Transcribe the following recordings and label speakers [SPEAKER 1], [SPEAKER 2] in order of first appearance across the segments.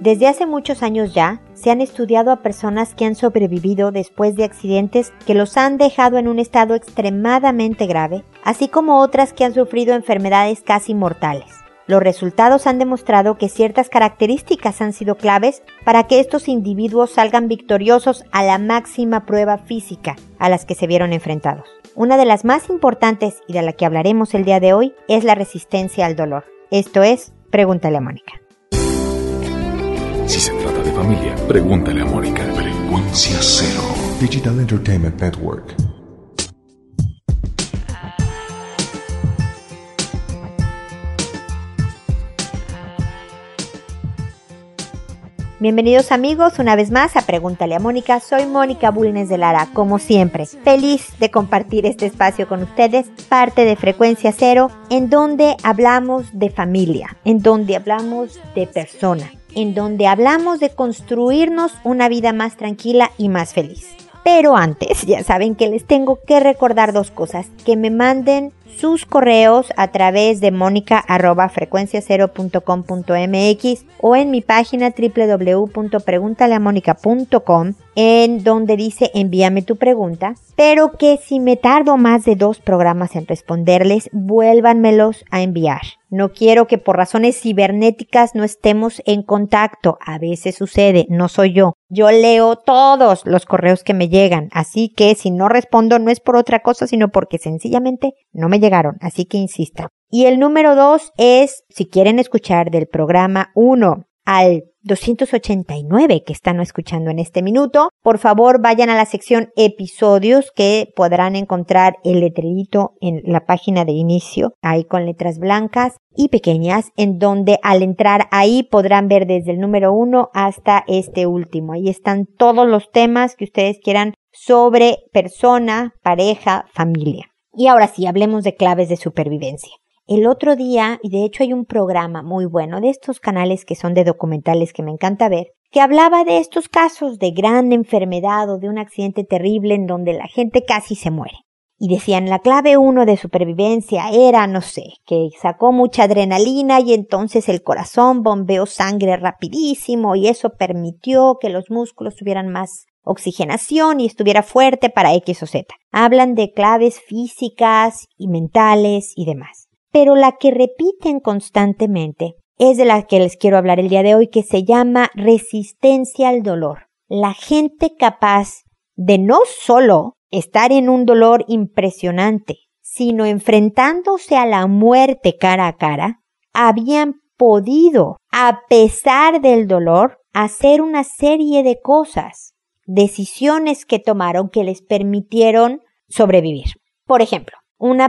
[SPEAKER 1] Desde hace muchos años ya, se han estudiado a personas que han sobrevivido después de accidentes que los han dejado en un estado extremadamente grave, así como otras que han sufrido enfermedades casi mortales. Los resultados han demostrado que ciertas características han sido claves para que estos individuos salgan victoriosos a la máxima prueba física a las que se vieron enfrentados. Una de las más importantes y de la que hablaremos el día de hoy es la resistencia al dolor. Esto es, Pregúntale a Mónica.
[SPEAKER 2] Si se trata de familia, pregúntale a Mónica. Frecuencia Cero.
[SPEAKER 3] Digital Entertainment Network.
[SPEAKER 1] Bienvenidos amigos una vez más a Pregúntale a Mónica. Soy Mónica Bulnes de Lara, como siempre, feliz de compartir este espacio con ustedes, parte de Frecuencia Cero, en donde hablamos de familia, en donde hablamos de persona, en donde hablamos de construirnos una vida más tranquila y más feliz. Pero antes, ya saben que les tengo que recordar dos cosas, que me manden sus correos a través de monica@frecuenciacero.com.mx o en mi página www.preguntaleamónica.com, en donde dice envíame tu pregunta, pero que si me tardo más de 2 programas en responderles, vuélvanmelos a enviar. No quiero que por razones cibernéticas no estemos en contacto. A veces sucede, no soy yo. Yo leo todos los correos que me llegan, así que si no respondo no es por otra cosa, sino porque sencillamente no me llegaron, así que insistan. Y el número 2 es, si quieren escuchar del programa 1 al 289 que están escuchando en este minuto, por favor vayan a la sección episodios, que podrán encontrar el letrerito en la página de inicio, ahí con letras blancas y pequeñas, en donde al entrar ahí podrán ver desde el número 1 hasta este último. Ahí están todos los temas que ustedes quieran sobre persona, pareja, familia. Y ahora sí, hablemos de claves de supervivencia. El otro día, y de hecho hay un programa muy bueno de estos canales que son de documentales que me encanta ver, que hablaba de estos casos de gran enfermedad o de un accidente terrible en donde la gente casi se muere. Y decían, la clave 1 de supervivencia era, no sé, que sacó mucha adrenalina y entonces el corazón bombeó sangre rapidísimo y eso permitió que los músculos tuvieran más oxigenación y estuviera fuerte para X o Z. Hablan de claves físicas y mentales y demás. Pero la que repiten constantemente es de la que les quiero hablar el día de hoy, que se llama resistencia al dolor. La gente capaz de no solo estar en un dolor impresionante, sino enfrentándose a la muerte cara a cara, habían podido, a pesar del dolor, hacer una serie de cosas, decisiones que tomaron que les permitieron sobrevivir. Por ejemplo, una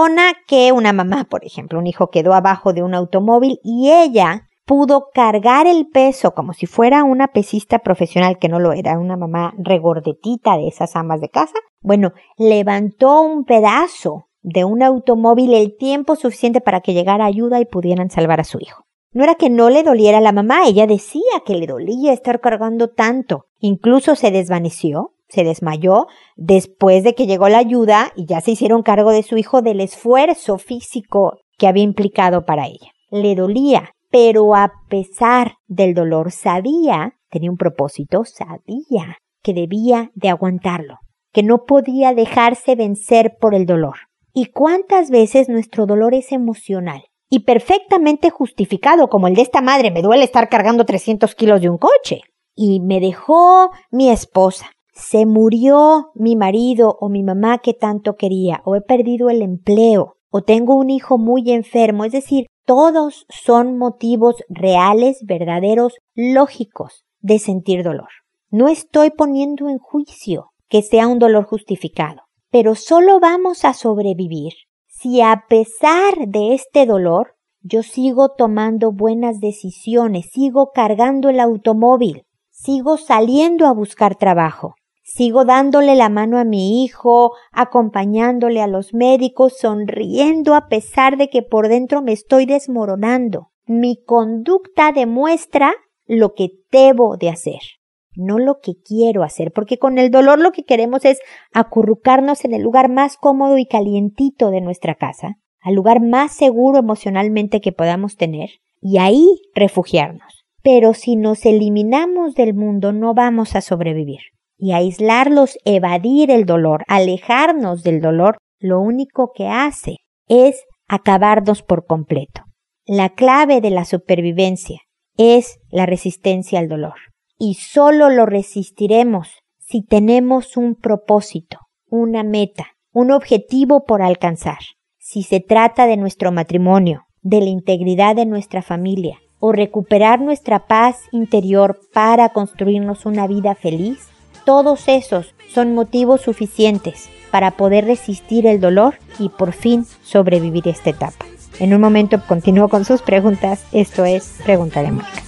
[SPEAKER 1] mamá, por ejemplo, un hijo quedó abajo de un automóvil y ella pudo cargar el peso como si fuera una pesista profesional, que no lo era, una mamá regordetita de esas amas de casa. Bueno, levantó un pedazo de un automóvil el tiempo suficiente para que llegara ayuda y pudieran salvar a su hijo. No era que no le doliera a la mamá, ella decía que le dolía estar cargando tanto. Incluso se desvaneció. Se desmayó después de que llegó la ayuda y ya se hicieron cargo de su hijo, del esfuerzo físico que había implicado para ella. Le dolía, pero a pesar del dolor tenía un propósito, sabía que debía de aguantarlo, que no podía dejarse vencer por el dolor. ¿Y cuántas veces nuestro dolor es emocional y perfectamente justificado, como el de esta madre? Me duele estar cargando 300 kilos de un coche. Y me dejó mi esposa. Se murió mi marido o mi mamá que tanto quería, o he perdido el empleo, o tengo un hijo muy enfermo. Es decir, todos son motivos reales, verdaderos, lógicos de sentir dolor. No estoy poniendo en juicio que sea un dolor justificado, pero solo vamos a sobrevivir si a pesar de este dolor yo sigo tomando buenas decisiones, sigo cargando el automóvil, sigo saliendo a buscar trabajo. Sigo dándole la mano a mi hijo, acompañándole a los médicos, sonriendo a pesar de que por dentro me estoy desmoronando. Mi conducta demuestra lo que debo de hacer, no lo que quiero hacer, porque con el dolor lo que queremos es acurrucarnos en el lugar más cómodo y calientito de nuestra casa, al lugar más seguro emocionalmente que podamos tener, y ahí refugiarnos. pero si nos eliminamos del mundo no vamos a sobrevivir. Y aislarlos, evadir el dolor, alejarnos del dolor, lo único que hace es acabarnos por completo. La clave de la supervivencia es la resistencia al dolor. Y solo lo resistiremos si tenemos un propósito, una meta, un objetivo por alcanzar. Si se trata de nuestro matrimonio, de la integridad de nuestra familia, o recuperar nuestra paz interior para construirnos una vida feliz, todos esos son motivos suficientes para poder resistir el dolor y por fin sobrevivir esta etapa. En un momento continúo con sus preguntas. Esto es Pregúntale a Mónica.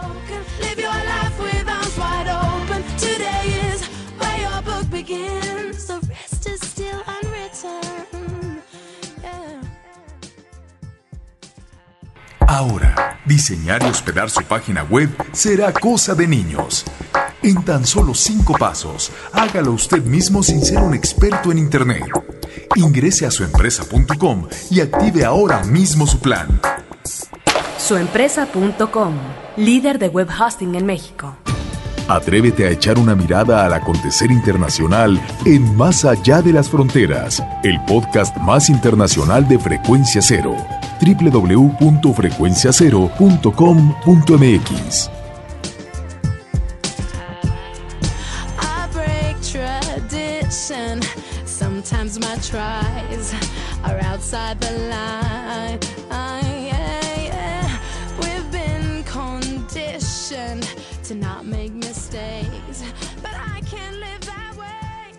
[SPEAKER 2] Ahora, diseñar y hospedar su página web será cosa de niños. En tan solo 5 pasos, hágalo usted mismo sin ser un experto en Internet. Ingrese a suempresa.com y active ahora mismo su plan.
[SPEAKER 4] Suempresa.com, líder de web hosting en México.
[SPEAKER 2] Atrévete a echar una mirada al acontecer internacional en Más Allá de las Fronteras, el podcast más internacional de Frecuencia Cero. www.frecuenciacero.com.mx.
[SPEAKER 5] Sometimes my tries are outside the line. We've been conditioned to not make mistakes, but I can't live that way.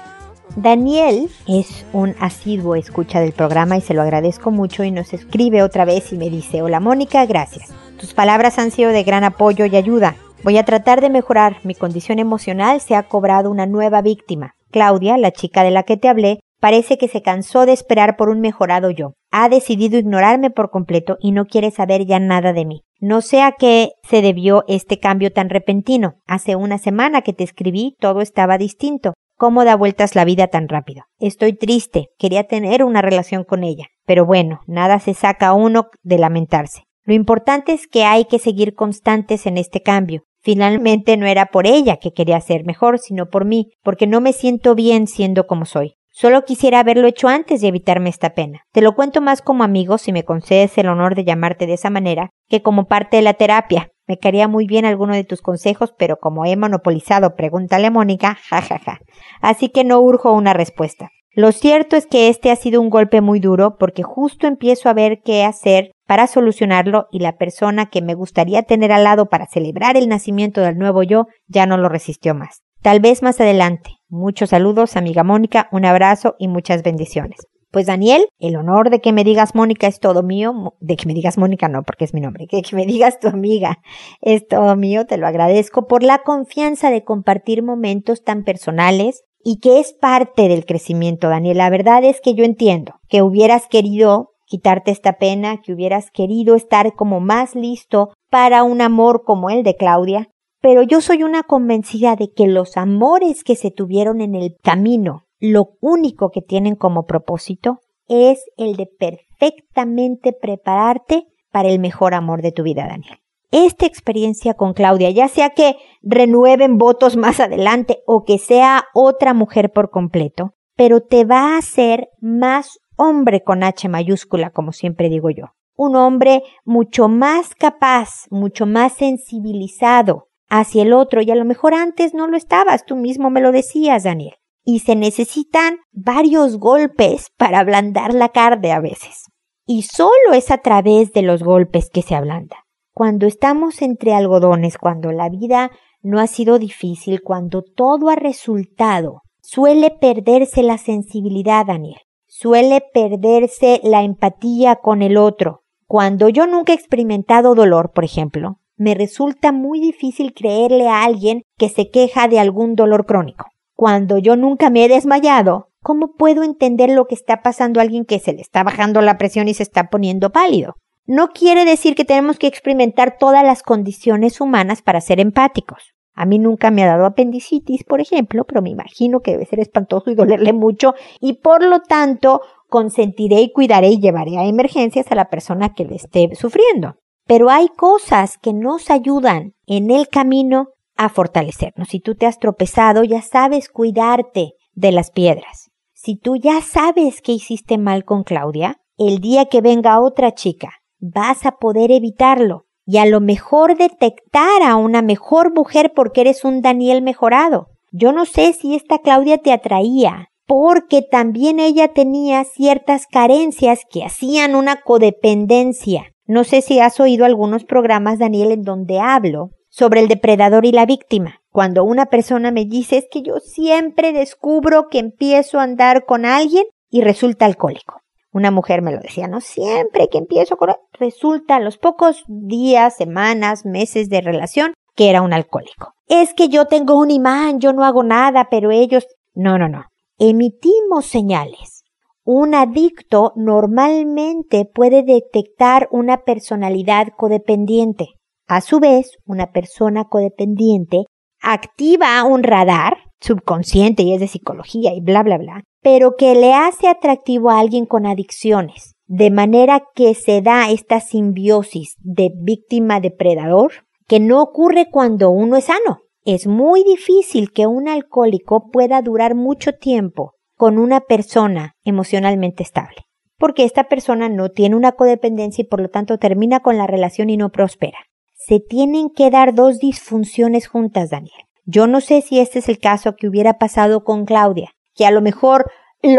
[SPEAKER 1] Daniel es un asiduo escucha del programa y se lo agradezco mucho y nos escribe otra vez y me dice: hola Mónica, gracias. Tus palabras han sido de gran apoyo y ayuda. Voy a tratar de mejorar. Mi condición emocional se ha cobrado una nueva víctima. Claudia, la chica de la que te hablé, parece que se cansó de esperar por un mejorado yo. Ha decidido ignorarme por completo y no quiere saber ya nada de mí. No sé a qué se debió este cambio tan repentino. Hace una semana que te escribí, todo estaba distinto. ¿Cómo da vueltas la vida tan rápido? Estoy triste. Quería tener una relación con ella. Pero bueno, nada se saca a uno de lamentarse. Lo importante es que hay que seguir constantes en este cambio. Finalmente no era por ella que quería ser mejor, sino por mí, porque no me siento bien siendo como soy. Solo quisiera haberlo hecho antes y evitarme esta pena. Te lo cuento más como amigo, si me concedes el honor de llamarte de esa manera, que como parte de la terapia. Me caería muy bien alguno de tus consejos, pero como he monopolizado Pregúntale a Mónica, jajaja. Así que no urjo una respuesta. Lo cierto es que este ha sido un golpe muy duro porque justo empiezo a ver qué hacer para solucionarlo y la persona que me gustaría tener al lado para celebrar el nacimiento del nuevo yo ya no lo resistió más. Tal vez más adelante. Muchos saludos, amiga Mónica, un abrazo y muchas bendiciones. Pues Daniel, el honor de que me digas Mónica es todo mío, de que me digas Mónica no, porque es mi nombre, que me digas tu amiga es todo mío, te lo agradezco por la confianza de compartir momentos tan personales y que es parte del crecimiento, Daniel. La verdad es que yo entiendo que hubieras querido quitarte esta pena, que hubieras querido estar como más listo para un amor como el de Claudia, pero yo soy una convencida de que los amores que se tuvieron en el camino, lo único que tienen como propósito es el de perfectamente prepararte para el mejor amor de tu vida, Daniel. Esta experiencia con Claudia, ya sea que renueven votos más adelante o que sea otra mujer por completo, pero te va a hacer más hombre con H mayúscula, como siempre digo yo. Un hombre mucho más capaz, mucho más sensibilizado hacia el otro, y a lo mejor antes no lo estabas, tú mismo me lo decías, Daniel. Y se necesitan varios golpes para ablandar la carne a veces. Y solo es a través de los golpes que se ablanda. Cuando estamos entre algodones, cuando la vida no ha sido difícil, cuando todo ha resultado, suele perderse la sensibilidad, Daniel. Suele perderse la empatía con el otro. Cuando yo nunca he experimentado dolor, por ejemplo, me resulta muy difícil creerle a alguien que se queja de algún dolor crónico. Cuando yo nunca me he desmayado, ¿cómo puedo entender lo que está pasando a alguien que se le está bajando la presión y se está poniendo pálido? No quiere decir que tenemos que experimentar todas las condiciones humanas para ser empáticos. A mí nunca me ha dado apendicitis, por ejemplo, pero me imagino que debe ser espantoso y dolerle mucho, y por lo tanto consentiré y cuidaré y llevaré a emergencias a la persona que le esté sufriendo. pero hay cosas que nos ayudan en el camino a fortalecernos. Si tú te has tropezado, ya sabes cuidarte de las piedras. Si tú ya sabes que hiciste mal con Claudia, el día que venga otra chica, vas a poder evitarlo y a lo mejor detectar a una mejor mujer porque eres un Daniel mejorado. Yo no sé si esta Claudia te atraía porque también ella tenía ciertas carencias que hacían una codependencia. No sé si has oído algunos programas, Daniel, en donde hablo sobre el depredador y la víctima. Cuando una persona me dice, es que yo siempre descubro que empiezo a andar con alguien y resulta alcohólico. Una mujer me lo decía, no, siempre que empiezo con resulta a los pocos días, semanas, meses de relación que era un alcohólico. Es que yo tengo un imán, yo no hago nada, pero ellos... No. Emitimos señales. Un adicto normalmente puede detectar una personalidad codependiente. A su vez, una persona codependiente activa un radar subconsciente y es de psicología y bla, bla, bla, pero que le hace atractivo a alguien con adicciones, de manera que se da esta simbiosis de víctima-depredador que no ocurre cuando uno es sano. Es muy difícil que un alcohólico pueda durar mucho tiempo con una persona emocionalmente estable, porque esta persona no tiene una codependencia y por lo tanto termina con la relación y no prospera. Se tienen que dar dos disfunciones juntas, Daniel. Yo no sé si este es el caso que hubiera pasado con Claudia, que a lo mejor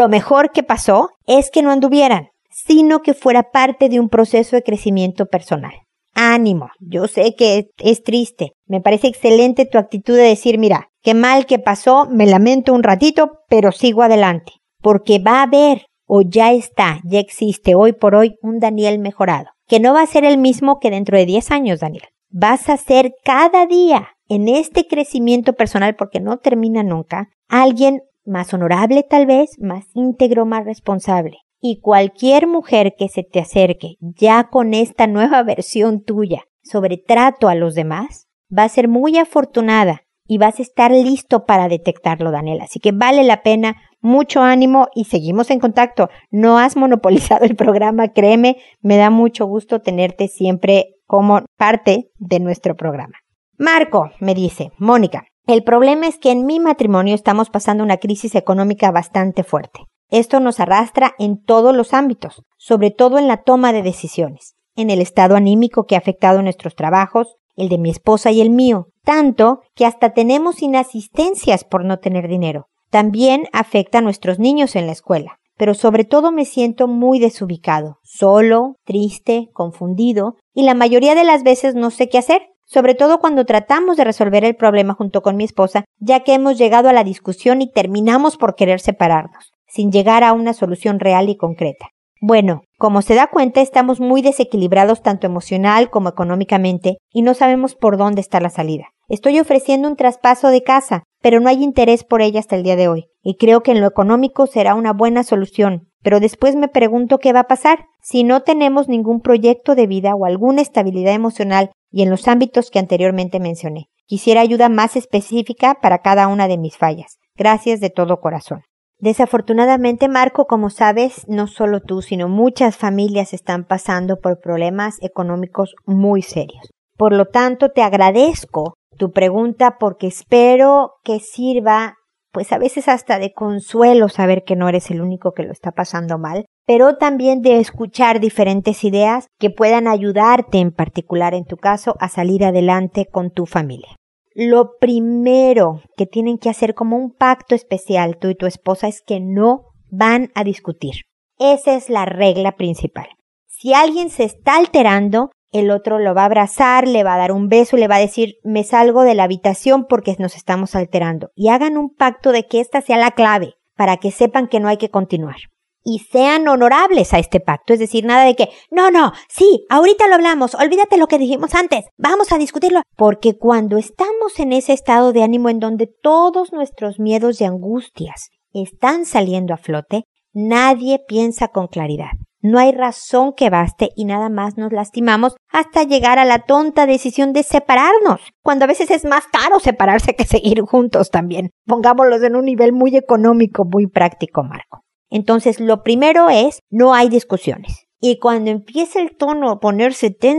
[SPEAKER 1] que pasó es que no anduvieran, sino que fuera parte de un proceso de crecimiento personal. Ánimo, yo sé que es triste. Me parece excelente tu actitud de decir, mira, qué mal que pasó, me lamento un ratito, pero sigo adelante. Porque va a haber, o ya existe hoy por hoy un Daniel mejorado, que no va a ser el mismo que dentro de 10 años, Daniel. Vas a ser cada día en este crecimiento personal, porque no termina nunca, alguien más honorable tal vez, más íntegro, más responsable. Y cualquier mujer que se te acerque ya con esta nueva versión tuya sobre trato a los demás, va a ser muy afortunada y vas a estar listo para detectarlo, Daniel. Así que vale la pena, mucho ánimo y seguimos en contacto. No has monopolizado el programa, créeme, me da mucho gusto tenerte siempre como parte de nuestro programa. Marco me dice, Mónica, el problema es que en mi matrimonio estamos pasando una crisis económica bastante fuerte. Esto nos arrastra en todos los ámbitos, sobre todo en la toma de decisiones, en el estado anímico que ha afectado nuestros trabajos, el de mi esposa y el mío, tanto que hasta tenemos inasistencias por no tener dinero. También afecta a nuestros niños en la escuela, pero sobre todo me siento muy desubicado, solo, triste, confundido y la mayoría de las veces no sé qué hacer, sobre todo cuando tratamos de resolver el problema junto con mi esposa, ya que hemos llegado a la discusión y terminamos por querer separarnos, sin llegar a una solución real y concreta. Bueno, como se da cuenta, estamos muy desequilibrados tanto emocional como económicamente y no sabemos por dónde está la salida. Estoy ofreciendo un traspaso de casa, pero no hay interés por ella hasta el día de hoy, y creo que en lo económico será una buena solución, pero después me pregunto qué va a pasar si no tenemos ningún proyecto de vida o alguna estabilidad emocional y en los ámbitos que anteriormente mencioné. Quisiera ayuda más específica para cada una de mis fallas. Gracias de todo corazón. Desafortunadamente, Marco, como sabes, no solo tú, sino muchas familias están pasando por problemas económicos muy serios. Por lo tanto, te agradezco tu pregunta porque espero que sirva, pues a veces hasta de consuelo saber que no eres el único que lo está pasando mal, pero también de escuchar diferentes ideas que puedan ayudarte en particular en tu caso a salir adelante con tu familia. Lo primero que tienen que hacer como un pacto especial tú y tu esposa es que no van a discutir. Esa es la regla principal. Si alguien se está alterando, el otro lo va a abrazar, le va a dar un beso y le va a decir, me salgo de la habitación porque nos estamos alterando. Y hagan un pacto de que esta sea la clave para que sepan que no hay que continuar. Y sean honorables a este pacto, es decir, nada de que, no, sí, ahorita lo hablamos, olvídate lo que dijimos antes, vamos a discutirlo. Porque cuando estamos en ese estado de ánimo en donde todos nuestros miedos y angustias están saliendo a flote, nadie piensa con claridad. No hay razón que baste y nada más nos lastimamos hasta llegar a la tonta decisión de separarnos, cuando a veces es más caro separarse que seguir juntos también. Pongámoslos en un nivel muy económico, muy práctico, Marco. Entonces, lo primero es, no hay discusiones. Y cuando empiece el tono a ponerse tenso,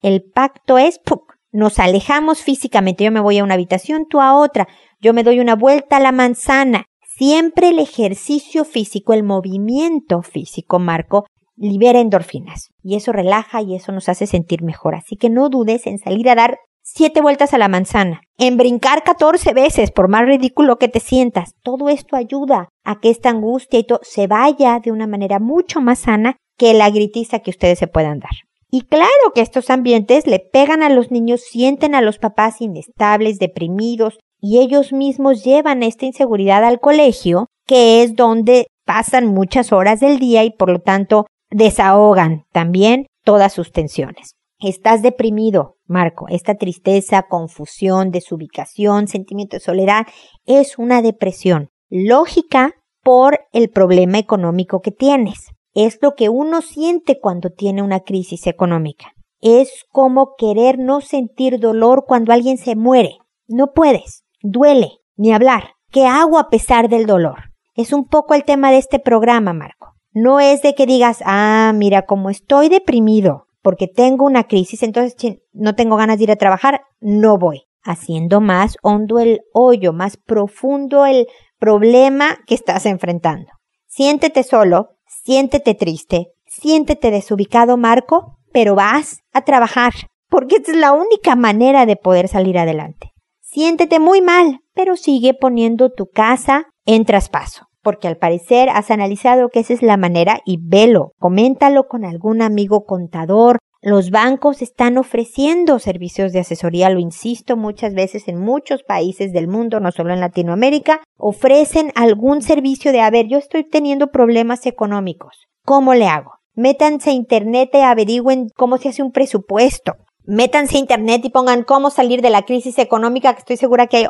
[SPEAKER 1] El pacto es, ¡puc!, nos alejamos físicamente. Yo me voy a una habitación, tú a otra. Yo me doy una vuelta a la manzana. Siempre el ejercicio físico, el movimiento físico, Marco, libera endorfinas. Y eso relaja y eso nos hace sentir mejor. Así que no dudes en salir a dar 7 vueltas a la manzana, en brincar 14 veces, por más ridículo que te sientas. Todo esto ayuda a que esta angustia y todo se vaya de una manera mucho más sana que la gritiza que ustedes se puedan dar. Y claro que estos ambientes le pegan a los niños, sienten a los papás inestables, deprimidos, y ellos mismos llevan esta inseguridad al colegio, que es donde pasan muchas horas del día y por lo tanto desahogan también todas sus tensiones. Estás deprimido, Marco. Esta tristeza, confusión, desubicación, sentimiento de soledad es una depresión lógica por el problema económico que tienes. Es lo que uno siente cuando tiene una crisis económica. Es como querer no sentir dolor cuando alguien se muere. No puedes, duele, ni hablar. ¿Qué hago a pesar del dolor? Es un poco el tema de este programa, Marco. No es de que digas, mira, como estoy deprimido porque tengo una crisis, entonces no tengo ganas de ir a trabajar, no voy. Haciendo más hondo el hoyo, más profundo el problema que estás enfrentando. Siéntete solo, siéntete triste, siéntete desubicado, Marco, pero vas a trabajar, porque es la única manera de poder salir adelante. Siéntete muy mal, pero sigue poniendo tu casa en traspaso, porque al parecer has analizado que esa es la manera y velo, coméntalo con algún amigo contador. Los bancos están ofreciendo servicios de asesoría, lo insisto muchas veces en muchos países del mundo, no solo en Latinoamérica, ofrecen algún servicio de, yo estoy teniendo problemas económicos, ¿cómo le hago? Métanse a internet y averigüen cómo se hace un presupuesto. Métanse a internet y pongan cómo salir de la crisis económica, que estoy segura que hay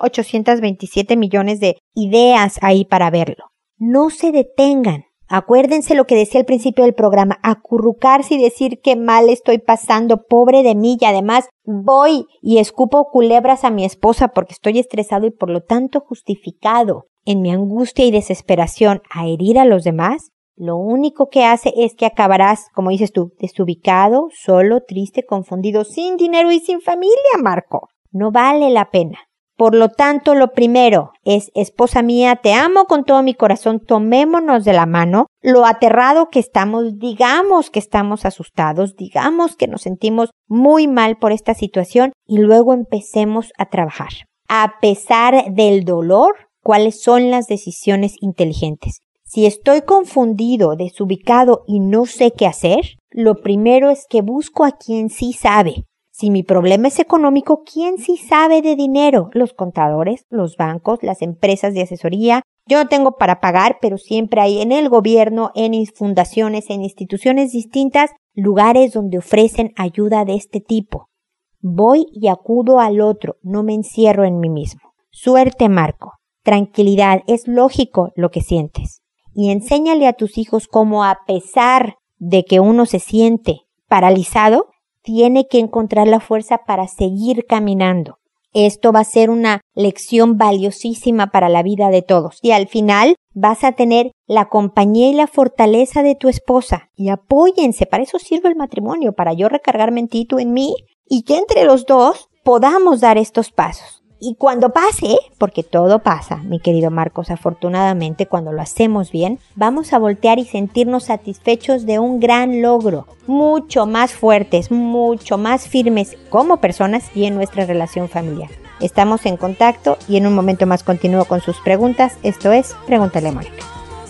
[SPEAKER 1] 827 millones de ideas ahí para verlo. No se detengan. Acuérdense lo que decía al principio del programa, acurrucarse y decir qué mal estoy pasando, pobre de mí, y además voy y escupo culebras a mi esposa porque estoy estresado y por lo tanto justificado en mi angustia y desesperación a herir a los demás. Lo único que hace es que acabarás, como dices tú, desubicado, solo, triste, confundido, sin dinero y sin familia, Marco. No vale la pena. Por lo tanto, lo primero es, esposa mía, te amo con todo mi corazón, tomémonos de la mano. Lo aterrado que estamos, digamos que estamos asustados, digamos que nos sentimos muy mal por esta situación y luego empecemos a trabajar. A pesar del dolor, ¿cuáles son las decisiones inteligentes? Si estoy confundido, desubicado y no sé qué hacer, lo primero es que busco a quien sí sabe. Si mi problema es económico, ¿quién sí sabe de dinero? Los contadores, los bancos, las empresas de asesoría. Yo no tengo para pagar, pero siempre hay en el gobierno, en fundaciones, en instituciones distintas, lugares donde ofrecen ayuda de este tipo. Voy y acudo al otro, no me encierro en mí mismo. Suerte, Marco. Tranquilidad, es lógico lo que sientes. Y enséñale a tus hijos cómo, a pesar de que uno se siente paralizado, tiene que encontrar la fuerza para seguir caminando. Esto va a ser una lección valiosísima para la vida de todos. Y al final vas a tener la compañía y la fortaleza de tu esposa. Y apóyense, para eso sirve el matrimonio, para yo recargarme en ti, tú en mí, y que entre los dos podamos dar estos pasos. Y cuando pase, porque todo pasa, mi querido Marcos, afortunadamente cuando lo hacemos bien, vamos a voltear y sentirnos satisfechos de un gran logro, mucho más fuertes, mucho más firmes como personas y en nuestra relación familiar. Estamos en contacto y en un momento más continúo con sus preguntas. Esto es Pregúntale a Mónica.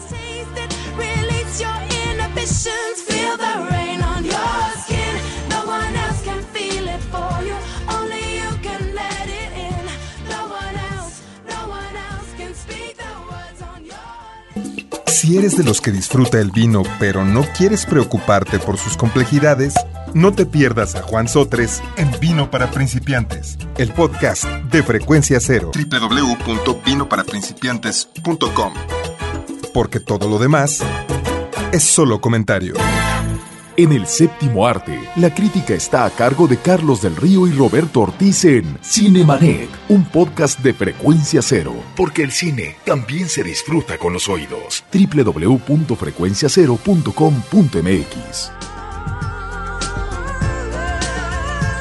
[SPEAKER 3] Si eres de los que disfruta el vino pero no quieres preocuparte por sus complejidades, no te pierdas a Juan Sotres en Vino para Principiantes, el podcast de Frecuencia Cero. www.vinoparaprincipiantes.com. Porque todo lo demás es solo comentario.
[SPEAKER 2] En el séptimo arte, la crítica está a cargo de Carlos del Río y Roberto Ortiz en Cinemanet, un podcast de Frecuencia Cero, porque el cine también se disfruta con los oídos. www.frecuenciacero.com.mx.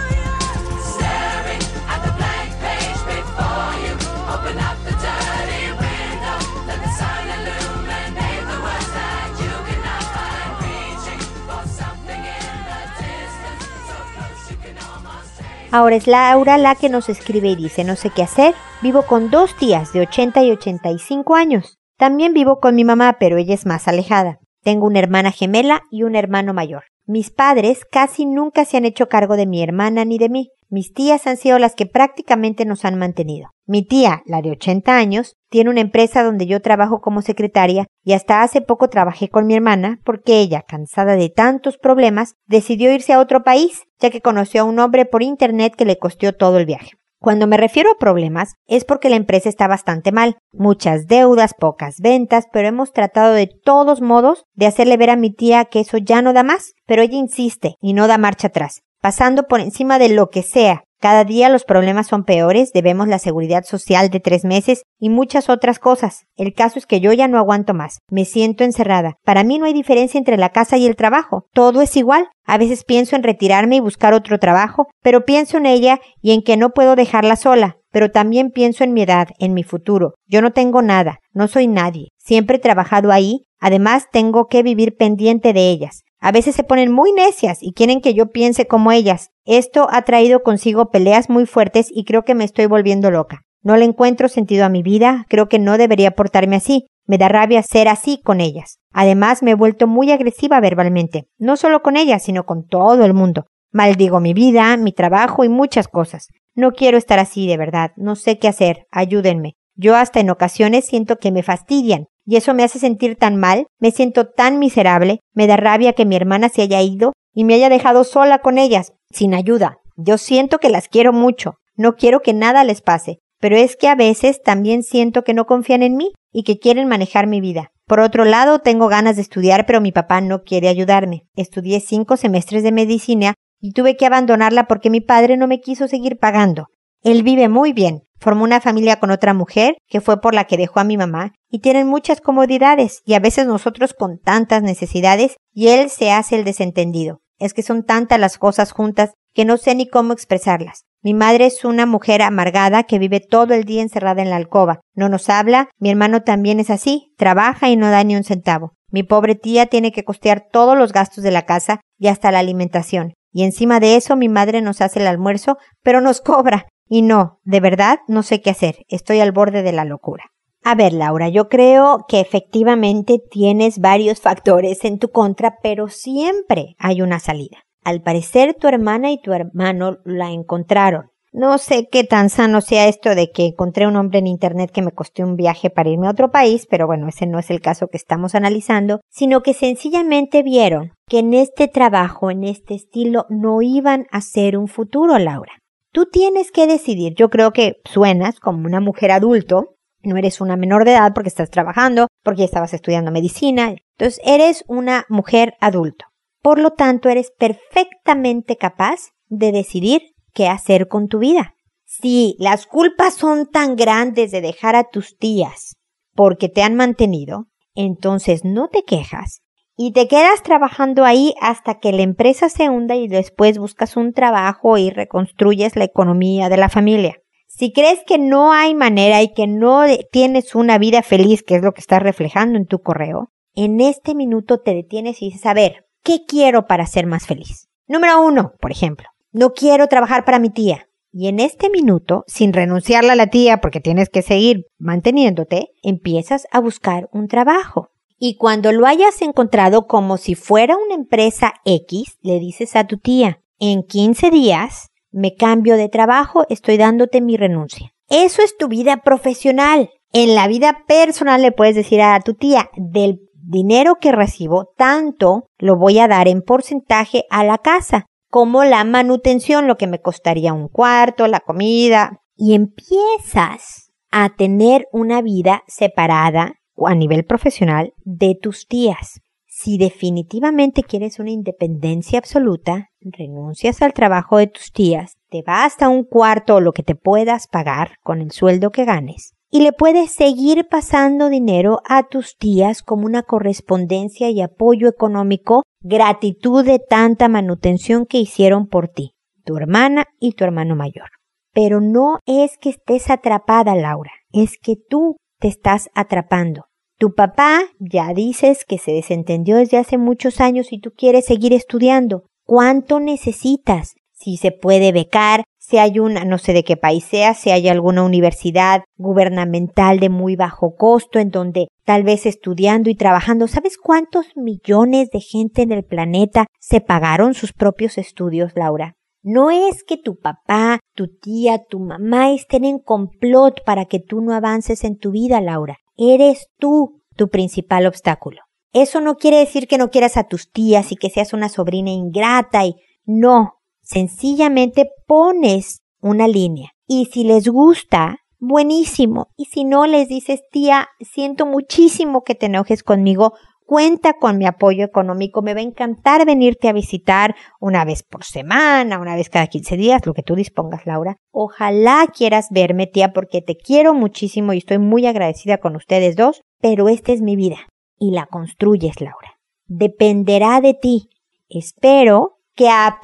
[SPEAKER 1] Ahora es Laura la que nos escribe y dice, no sé qué hacer, vivo con 2 tías de 80 y 85 años. También vivo con mi mamá, pero ella es más alejada. Tengo una hermana gemela y un hermano mayor. Mis padres casi nunca se han hecho cargo de mi hermana ni de mí. Mis tías han sido las que prácticamente nos han mantenido. Mi tía, la de 80 años, tiene una empresa donde yo trabajo como secretaria y hasta hace poco trabajé con mi hermana porque ella, cansada de tantos problemas, decidió irse a otro país, ya que conoció a un hombre por internet que le costó todo el viaje. Cuando me refiero a problemas, es porque la empresa está bastante mal. Muchas deudas, pocas ventas, pero hemos tratado de todos modos de hacerle ver a mi tía que eso ya no da más, pero ella insiste y no da marcha atrás, pasando por encima de lo que sea. Cada día los problemas son peores, debemos la seguridad social de 3 meses y muchas otras cosas. El caso es que yo ya no aguanto más. Me siento encerrada. Para mí no hay diferencia entre la casa y el trabajo. Todo es igual. A veces pienso en retirarme y buscar otro trabajo, pero pienso en ella y en que no puedo dejarla sola. Pero también pienso en mi edad, en mi futuro. Yo no tengo nada, no soy nadie. Siempre he trabajado ahí. Además, tengo que vivir pendiente de ellas. A veces se ponen muy necias y quieren que yo piense como ellas. Esto ha traído consigo peleas muy fuertes y creo que me estoy volviendo loca. No le encuentro sentido a mi vida, creo que no debería portarme así. Me da rabia ser así con ellas. Además, me he vuelto muy agresiva verbalmente. No solo con ellas, sino con todo el mundo. Maldigo mi vida, mi trabajo y muchas cosas. No quiero estar así de verdad. No sé qué hacer. Ayúdenme. Yo hasta en ocasiones siento que me fastidian. Y eso me hace sentir tan mal, me siento tan miserable, me da rabia que mi hermana se haya ido y me haya dejado sola con ellas, sin ayuda. Yo siento que las quiero mucho, no quiero que nada les pase, pero es que a veces también siento que no confían en mí y que quieren manejar mi vida. Por otro lado, tengo ganas de estudiar, pero mi papá no quiere ayudarme. Estudié 5 semestres de medicina y tuve que abandonarla porque mi padre no me quiso seguir pagando. Él vive muy bien. Formó una familia con otra mujer, que fue por la que dejó a mi mamá, y tienen muchas comodidades, y a veces nosotros con tantas necesidades, y él se hace el desentendido. Es que son tantas las cosas juntas que no sé ni cómo expresarlas. Mi madre es una mujer amargada que vive todo el día encerrada en la alcoba. No nos habla, mi hermano también es así, trabaja y no da ni un centavo. Mi pobre tía tiene que costear todos los gastos de la casa y hasta la alimentación. Y encima de eso mi madre nos hace el almuerzo, pero nos cobra. Y no, de verdad, no sé qué hacer. Estoy al borde de la locura. A ver, Laura, yo creo que efectivamente tienes varios factores en tu contra, pero siempre hay una salida. Al parecer, tu hermana y tu hermano la encontraron. No sé qué tan sano sea esto de que encontré un hombre en internet que me costó un viaje para irme a otro país, pero bueno, ese no es el caso que estamos analizando, sino que sencillamente vieron que en este trabajo, en este estilo, no iban a ser un futuro, Laura. Tú tienes que decidir. Yo creo que suenas como una mujer adulto. No eres una menor de edad porque estás trabajando, porque ya estabas estudiando medicina. Entonces, eres una mujer adulto. Por lo tanto, eres perfectamente capaz de decidir qué hacer con tu vida. Si las culpas son tan grandes de dejar a tus tías porque te han mantenido, entonces no te quejas. Y te quedas trabajando ahí hasta que la empresa se hunda y después buscas un trabajo y reconstruyes la economía de la familia. Si crees que no hay manera y que no tienes una vida feliz, que es lo que estás reflejando en tu correo, en este minuto te detienes y dices, a ver, ¿qué quiero para ser más feliz? Número 1, por ejemplo, no quiero trabajar para mi tía. Y en este minuto, sin renunciarle a la tía porque tienes que seguir manteniéndote, empiezas a buscar un trabajo. Y cuando lo hayas encontrado como si fuera una empresa X, le dices a tu tía, en 15 días me cambio de trabajo, estoy dándote mi renuncia. Eso es tu vida profesional. En la vida personal le puedes decir a tu tía, del dinero que recibo, tanto lo voy a dar en porcentaje a la casa, como la manutención, lo que me costaría un cuarto, la comida. Y empiezas a tener una vida separada a nivel profesional de tus tías. Si definitivamente quieres una independencia absoluta, renuncias al trabajo de tus tías, te vas a un cuarto o lo que te puedas pagar con el sueldo que ganes y le puedes seguir pasando dinero a tus tías como una correspondencia y apoyo económico, gratitud de tanta manutención que hicieron por ti, tu hermana y tu hermano mayor. Pero no es que estés atrapada, Laura, es que tú te estás atrapando. Tu papá ya dices que se desentendió desde hace muchos años y tú quieres seguir estudiando. ¿Cuánto necesitas? Si se puede becar, si hay no sé de qué país sea, si hay alguna universidad gubernamental de muy bajo costo en donde tal vez estudiando y trabajando, ¿sabes cuántos millones de gente en el planeta se pagaron sus propios estudios, Laura? No es que tu papá, tu tía, tu mamá estén en complot para que tú no avances en tu vida, Laura. Eres tú tu principal obstáculo. Eso no quiere decir que no quieras a tus tías y que seas una sobrina ingrata y no. Sencillamente pones una línea. Y si les gusta, buenísimo. Y si no, les dices, tía, siento muchísimo que te enojes conmigo. Cuenta con mi apoyo económico. Me va a encantar venirte a visitar una vez por semana, una vez cada 15 días, lo que tú dispongas, Laura. Ojalá quieras verme, tía, porque te quiero muchísimo y estoy muy agradecida con ustedes dos, pero esta es mi vida y la construyes, Laura. Dependerá de ti. Espero que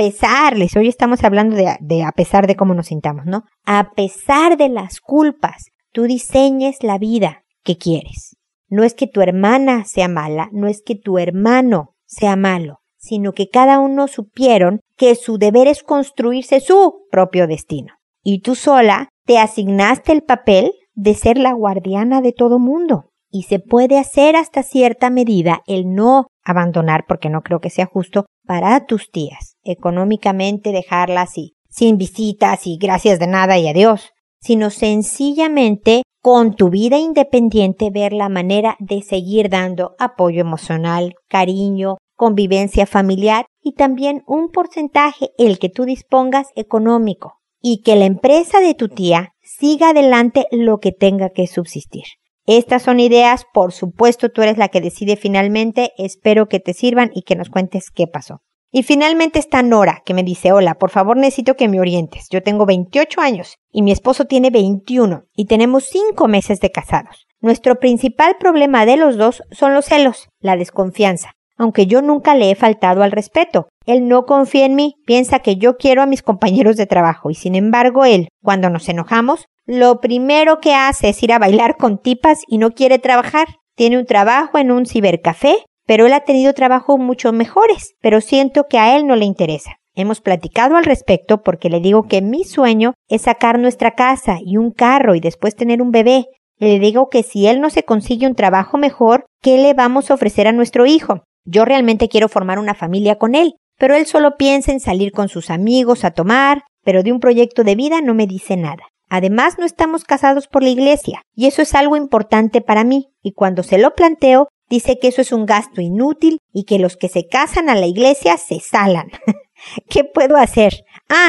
[SPEAKER 1] hoy estamos hablando de a pesar de cómo nos sintamos, ¿no? A pesar de las culpas, tú diseñes la vida que quieres. No es que tu hermana sea mala, no es que tu hermano sea malo, sino que cada uno supieron que su deber es construirse su propio destino. Y tú sola te asignaste el papel de ser la guardiana de todo mundo. Y se puede hacer hasta cierta medida el no abandonar, porque no creo que sea justo, para tus tías. Económicamente dejarlas sin visitas y gracias de nada y adiós. Sino sencillamente con tu vida independiente ver la manera de seguir dando apoyo emocional, cariño, convivencia familiar y también un porcentaje, el que tú dispongas, económico. Y que la empresa de tu tía siga adelante lo que tenga que subsistir. Estas son ideas, por supuesto tú eres la que decide finalmente, espero que te sirvan y que nos cuentes qué pasó. Y finalmente está Nora, que me dice, hola, por favor necesito que me orientes. Yo tengo 28 años y mi esposo tiene 21 y tenemos 5 meses de casados. Nuestro principal problema de los dos son los celos, la desconfianza. Aunque yo nunca le he faltado al respeto. Él no confía en mí, piensa que yo quiero a mis compañeros de trabajo y sin embargo él, cuando nos enojamos, lo primero que hace es ir a bailar con tipas y no quiere trabajar. Tiene un trabajo en un cibercafé, pero él ha tenido trabajos mucho mejores, pero siento que a él no le interesa. Hemos platicado al respecto porque le digo que mi sueño es sacar nuestra casa y un carro y después tener un bebé. Le digo que si él no se consigue un trabajo mejor, ¿qué le vamos a ofrecer a nuestro hijo? Yo realmente quiero formar una familia con él, pero él solo piensa en salir con sus amigos a tomar, pero de un proyecto de vida no me dice nada. Además, no estamos casados por la iglesia, y eso es algo importante para mí, y cuando se lo planteo, dice que eso es un gasto inútil y que los que se casan a la iglesia se salan. ¿Qué puedo hacer?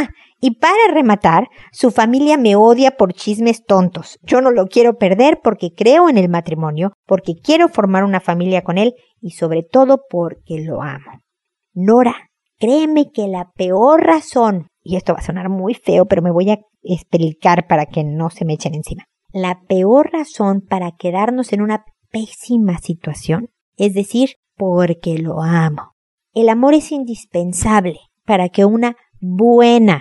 [SPEAKER 1] Y para rematar, su familia me odia por chismes tontos. Yo no lo quiero perder porque creo en el matrimonio, porque quiero formar una familia con él y sobre todo porque lo amo. Nora, créeme que la peor razón, y esto va a sonar muy feo, pero me voy a explicar para que no se me echen encima. La peor razón para quedarnos en una pésima situación, es decir, porque lo amo. El amor es indispensable para que una buena,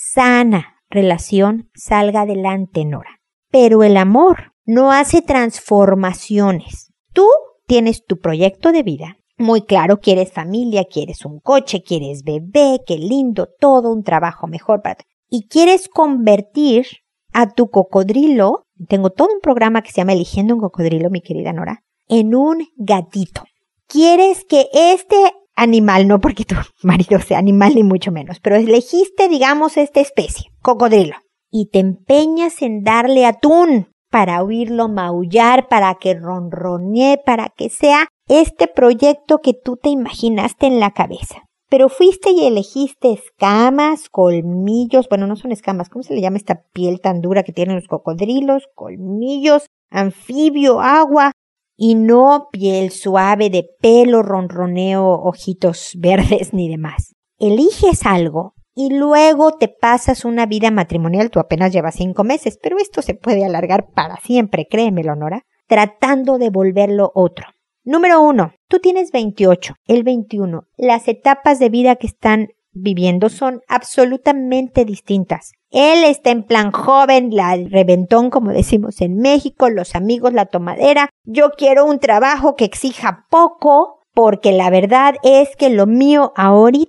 [SPEAKER 1] sana relación salga adelante, Nora. Pero el amor no hace transformaciones. Tú tienes tu proyecto de vida muy claro, quieres familia, quieres un coche, quieres bebé, qué lindo, todo un trabajo mejor para ti. Y quieres convertir a tu cocodrilo, tengo todo un programa que se llama Eligiendo un cocodrilo, mi querida Nora, en un gatito. Quieres que este animal, no porque tu marido sea animal ni mucho menos, pero elegiste, digamos, esta especie, cocodrilo, y te empeñas en darle atún para oírlo maullar, para que ronronee, para que sea este proyecto que tú te imaginaste en la cabeza. Pero fuiste y elegiste escamas, colmillos, bueno, no son escamas, ¿cómo se le llama esta piel tan dura que tienen los cocodrilos? Colmillos, anfibio, agua, y no piel suave de pelo, ronroneo, ojitos verdes ni demás. Eliges algo y luego te pasas una vida matrimonial, tú apenas llevas 5 meses, pero esto se puede alargar para siempre, créemelo, Nora, tratando de volverlo otro. Número 1, tú tienes 28, él 21. Las etapas de vida que están viviendo son absolutamente distintas. Él está en plan joven, la reventón, como decimos en México, los amigos, la tomadera. Yo quiero un trabajo que exija poco, porque la verdad es que lo mío ahorita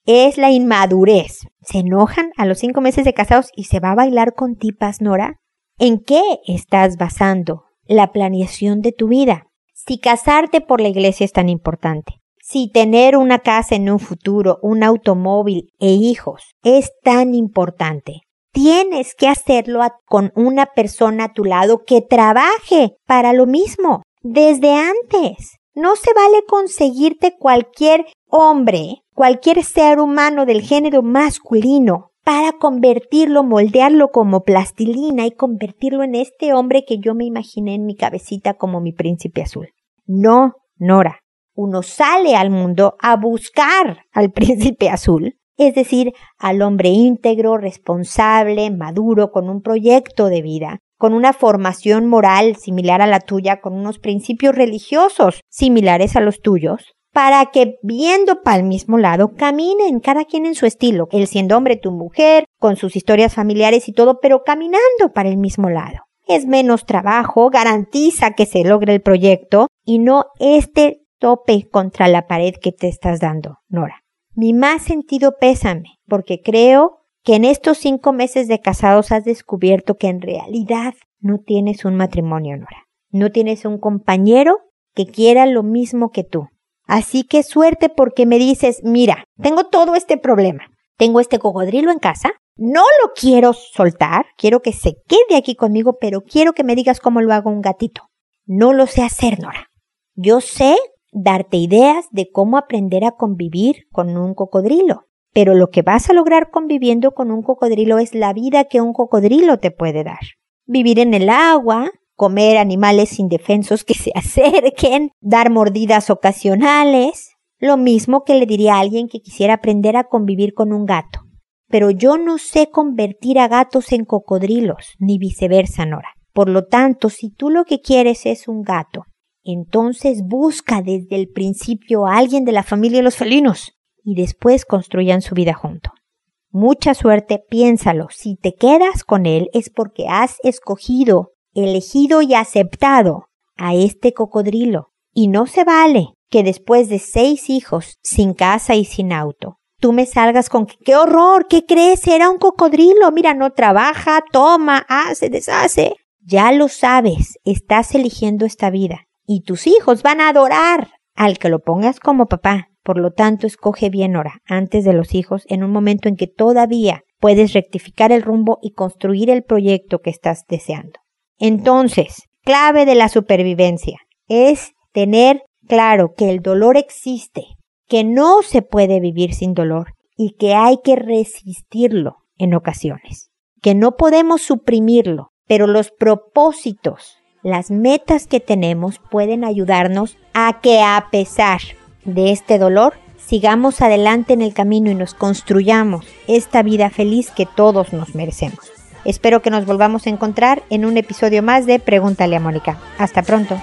[SPEAKER 1] es la inmadurez. ¿Se enojan a los 5 meses de casados y se va a bailar con tipas, Nora? ¿En qué estás basando la planeación de tu vida? Si casarte por la iglesia es tan importante, si tener una casa en un futuro, un automóvil e hijos es tan importante, tienes que hacerlo con una persona a tu lado que trabaje para lo mismo desde antes. No se vale conseguirte cualquier hombre, cualquier ser humano del género masculino para convertirlo, moldearlo como plastilina y convertirlo en este hombre que yo me imaginé en mi cabecita como mi príncipe azul. No, Nora. Uno sale al mundo a buscar al príncipe azul, es decir, al hombre íntegro, responsable, maduro, con un proyecto de vida, con una formación moral similar a la tuya, con unos principios religiosos similares a los tuyos, para que viendo para el mismo lado caminen cada quien en su estilo, él siendo hombre, tu mujer, con sus historias familiares y todo, pero caminando para el mismo lado. Es menos trabajo, garantiza que se logre el proyecto y no este tope contra la pared que te estás dando, Nora. Mi más sentido pésame, porque creo que en estos 5 meses de casados has descubierto que en realidad no tienes un matrimonio, Nora. No tienes un compañero que quiera lo mismo que tú. Así que suerte porque me dices, mira, tengo todo este problema. Tengo este cocodrilo en casa, no lo quiero soltar, quiero que se quede aquí conmigo, pero quiero que me digas cómo lo hago un gatito. No lo sé hacer, Nora. Yo sé darte ideas de cómo aprender a convivir con un cocodrilo, pero lo que vas a lograr conviviendo con un cocodrilo es la vida que un cocodrilo te puede dar. Vivir en el agua, comer animales indefensos que se acerquen, dar mordidas ocasionales, lo mismo que le diría a alguien que quisiera aprender a convivir con un gato. Pero yo no sé convertir a gatos en cocodrilos, ni viceversa, Nora. Por lo tanto, si tú lo que quieres es un gato, entonces busca desde el principio a alguien de la familia de los felinos y después construyan su vida juntos. Mucha suerte, piénsalo. Si te quedas con él es porque has escogido, elegido y aceptado a este cocodrilo. Y no se vale que después de 6 hijos, sin casa y sin auto, tú me salgas con que ¡qué horror! ¿Qué crees? Era un cocodrilo. Mira, no trabaja, toma, hace, deshace. Ya lo sabes, estás eligiendo esta vida. Y tus hijos van a adorar al que lo pongas como papá. Por lo tanto, escoge bien, Nora, antes de los hijos, en un momento en que todavía puedes rectificar el rumbo y construir el proyecto que estás deseando. Entonces, clave de la supervivencia es tener claro que el dolor existe, que no se puede vivir sin dolor y que hay que resistirlo en ocasiones, que no podemos suprimirlo, pero los propósitos, las metas que tenemos pueden ayudarnos a que a pesar de este dolor sigamos adelante en el camino y nos construyamos esta vida feliz que todos nos merecemos. Espero que nos volvamos a encontrar en un episodio más de Pregúntale a Mónica. Hasta pronto.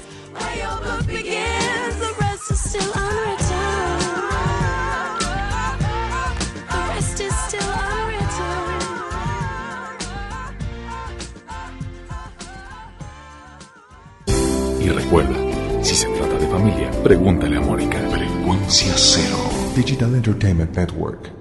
[SPEAKER 2] Y recuerda, si se trata de familia, pregúntale a Mónica. Frecuencia Cero.
[SPEAKER 3] Digital Entertainment Network.